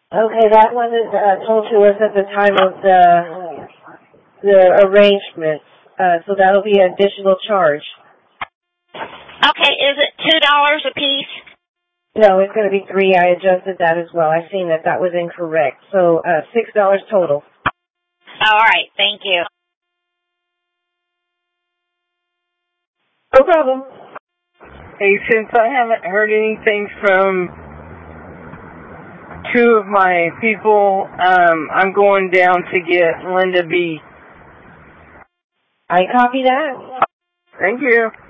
Okay, that wasn't told to us at the time of the arrangements, so that'll be an additional charge. Okay, is it $2 a piece? No, it's going to be $3. I adjusted that as well. I seen that was incorrect. So $6 total. All right, thank you. No problem. Hey, since I haven't heard anything from two of my people, I'm going down to get Linda B. I copy that. Thank you.